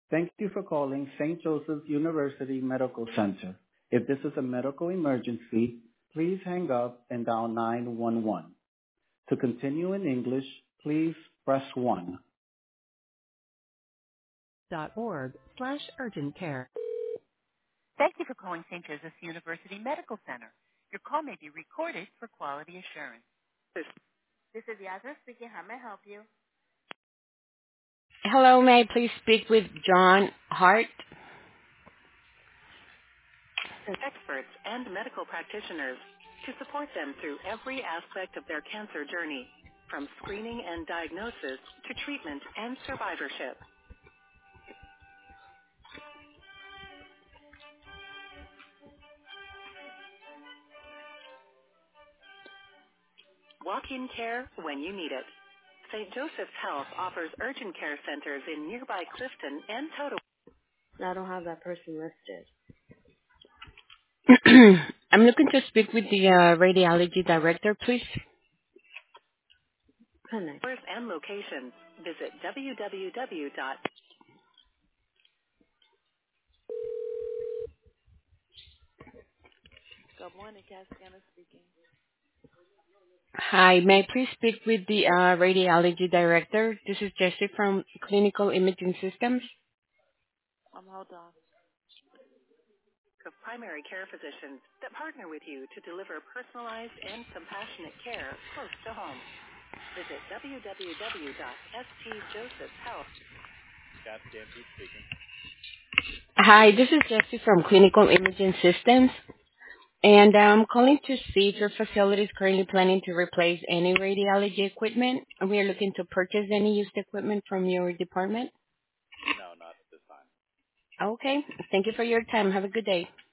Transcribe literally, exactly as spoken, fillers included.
Thank you for calling Saint Joseph's University Medical Center. If this is a medical emergency, please hang up and dial nine one one. To continue in English, please press one. Dot org slash urgent care. Thank you for calling Saint Joseph's University Medical Center. Your call may be recorded for quality assurance. This this is Yasmin speaking. How may I help you? Hello, may I please speak with John Hart? Experts and medical practitioners to support them through every aspect of their cancer journey, from screening and diagnosis to treatment and survivorship. Walk-in care when you need it. Saint Joseph's Health offers urgent care centers in nearby Clifton and Toto. I don't have that person listed. I'm looking to speak with the uh, radiology director, please. Connect. Hours and locations. Visit w w w. Good morning, Cascana speaking. Hi, may I please speak with the uh, radiology director? This is Jessie from Clinical Imaging Systems. Um, hold on. Of primary care physicians that partner with you to deliver personalized and compassionate care close to home. Visit w w w dot s t josephs health. Hi, this is Jessie from Clinical Imaging Systems, and I'm calling to see if your facility is currently planning to replace any radiology equipment. We are looking to purchase any used equipment from your department. Okay, thank you for your time. Have a good day.